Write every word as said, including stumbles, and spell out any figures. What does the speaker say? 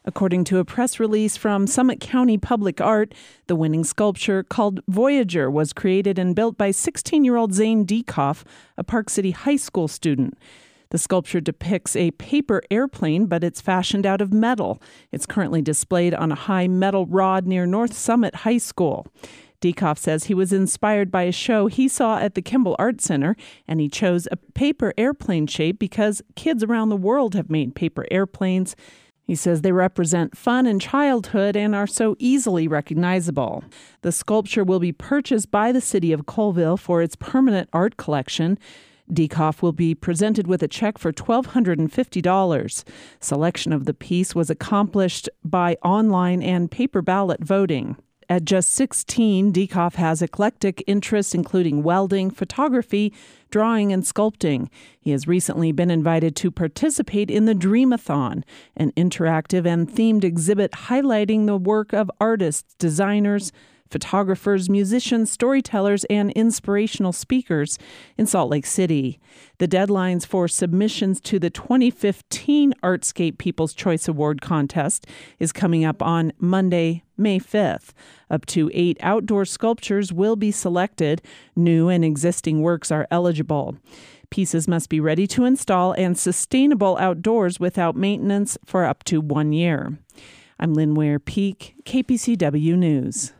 According to a press release from Summit County Public Art, the winning sculpture, called Voyager, was created and built by sixteen-year-old Zane Dieckhoff, a Park City High School student. The sculpture depicts a paper airplane, but it's fashioned out of metal. It's currently displayed on a high metal rod near North Summit High School. Dieckhoff says he was inspired by a show he saw at the Kimball Art Center, and he chose a paper airplane shape because kids around the world have made paper airplanes. He says they represent fun and childhood and are so easily recognizable. The sculpture will be purchased by the city of Colville for its permanent art collection. Dieckhoff will be presented with a check for one thousand two hundred fifty dollars. Selection of the piece was accomplished by online and paper ballot voting. At just sixteen, Dieckhoff has eclectic interests including welding, photography, drawing, and sculpting. He has recently been invited to participate in the Dreamathon, an interactive and themed exhibit highlighting the work of artists, designers, photographers, musicians, storytellers, and inspirational speakers in Salt Lake City. The deadlines for submissions to the twenty fifteen Artscape People's Choice Award contest is coming up on Monday, May fifth. Up to eight outdoor sculptures will be selected. New and existing works are eligible. Pieces must be ready to install and sustainable outdoors without maintenance for up to one year. I'm Lynn Ware Peak, K P C W News.